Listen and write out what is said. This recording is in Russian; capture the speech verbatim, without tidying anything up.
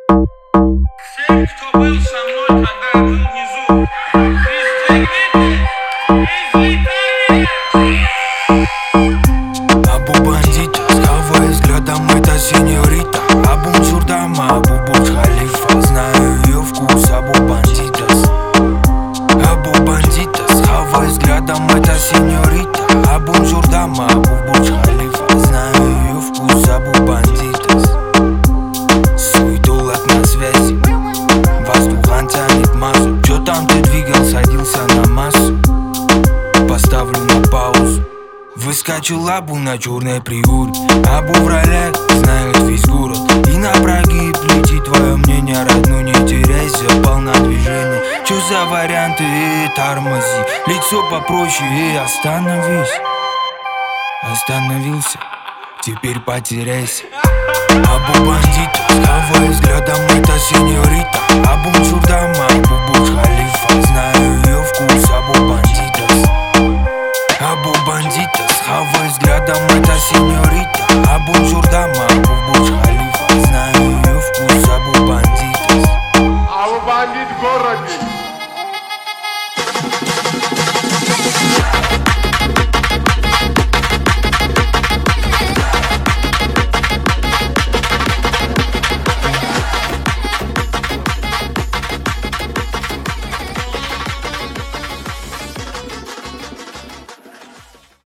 Все, кто был со мной, когда я был внизу, пристегните и взлетайте. Абу бандита, схавай взглядом, это сеньорита. Абу Мсурдама, Абу Бурдж Халифа, знаю ее вкус. Абу бандитас, Абу бандита, схавай взглядом, это сеньорита. Абу Мсурдама, Абу Бурдж Халифа, знаю ее вкус. Абу бандитас. Суетулак на связи, воздухан тянет массу. Чё там ты двигал, садился на массу? Поставлю на паузу. Выскочил Абу на черной приоре. Абу в ролях, знает весь город. И на прогиб летит, твое мнение, родной, не теряйся, полна движения. Чё за варианты, эй, тормози. Лицо попроще, эй, остановись. Остановился, теперь потеряйся. Абу бандита, схавай взглядом, это сеньорита. Абу Мсурдама, Абу Бурдж Халифа, знаю ее вкус. Абу бандитас, Абу бандита, схавай взглядом, это сеньорита. Абу Мсурдама,